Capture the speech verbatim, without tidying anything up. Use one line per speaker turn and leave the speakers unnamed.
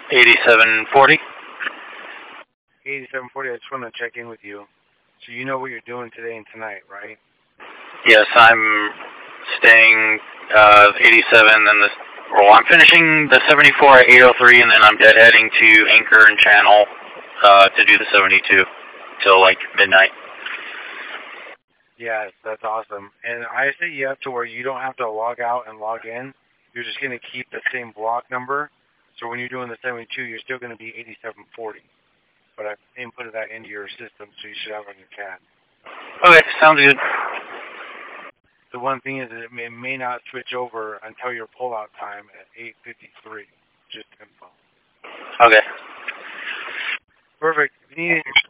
eighty-seven forty.
eighty-seven forty, I just want to check in with you. So you know what you're doing today and tonight, right?
Yes, I'm staying uh, eighty-seven, and the well, I'm finishing the seventy-four at eight oh three, and then I'm deadheading to Anchor and Channel uh, to do the seventy-two till like midnight.
Yes, that's awesome. And I set you up to where you don't have to log out and log in. You're just going to keep the same block number. So when you're doing the seventy-two, you're still going to be eighty-seven forty. But I've inputted that into your system, so you should have it on your C A D.
Okay, sounds good.
The one thing is that it may, may not switch over until your pullout time at eight fifty-three. Just info.
Okay.
Perfect. If you need